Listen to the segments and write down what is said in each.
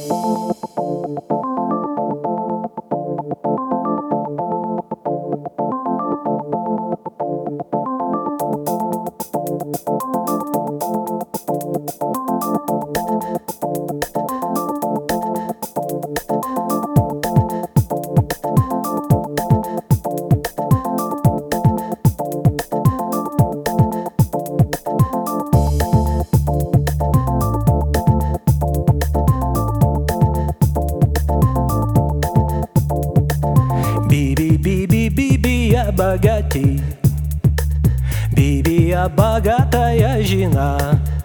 Биби, я богатей. Биби, я богатая жена.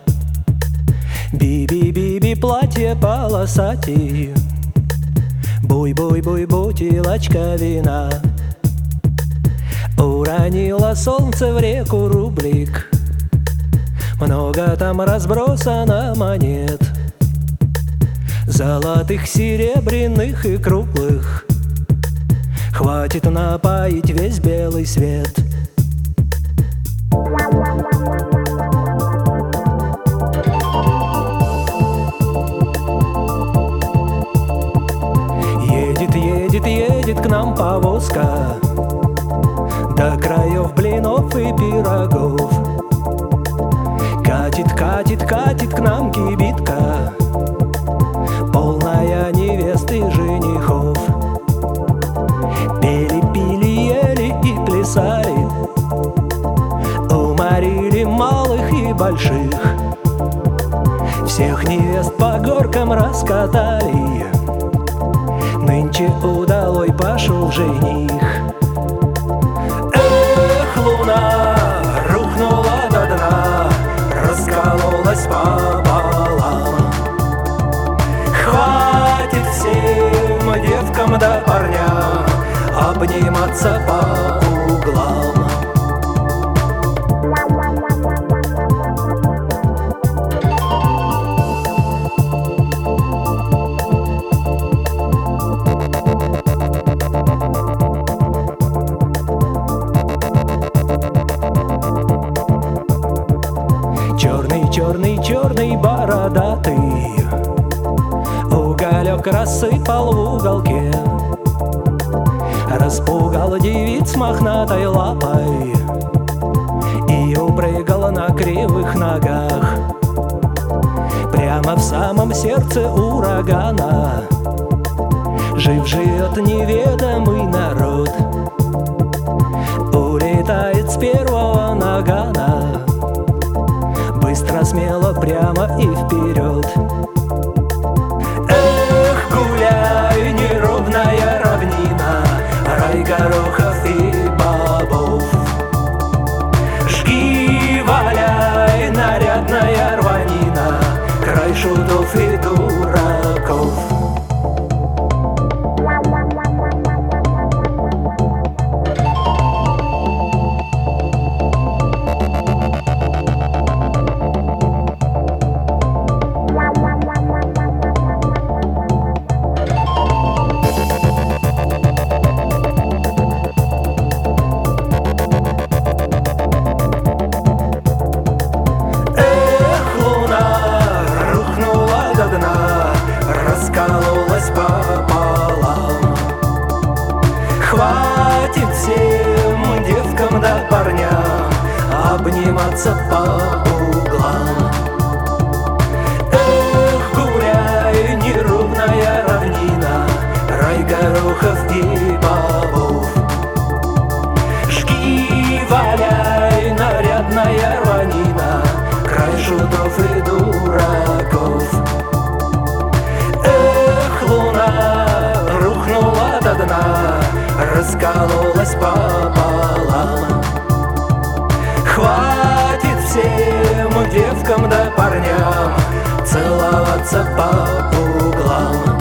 Биби, платье полосатей. Буй, бутылочка вина. Уронила солнце в реку рублик. Много там разбросано монет, золотых, серебряных и круглых. Хватит напоить весь белый свет. Едет к нам повозка, до краев блинов и пирогов. Катит к нам кибитка, полная невест и женихов. Пили, ели и плясали, уморили малых и больших. Всех невест по горкам раскатали, нынче удалой пошел жених. Эх, луна рухнула до дна, раскололась пополам. Хватит всем девкам да парням обниматься по углам. Черный бородатый уголек рассыпал в уголке, распугал девиц мохнатой лапой и упрыгал на кривых ногах прямо в самом сердце урагана. Жив живет неведомый народ, улетает с первого нагана, быстро, смело, прямо и вперед. Эх, гуляй, неровная равнина, рай горохов и бобов. Жги, валяй, нарядная рванина, край шутов и дураков. Раскололась пополам. Хватит всем девкам да парням обниматься по углам. Эх, гуляй, неровная равнина, рай горохов и бобов. Жги, валяй, нарядная рванина, край шутов и дураков. Раскололась пополам. Хватит всем девкам да парням целоваться по углам.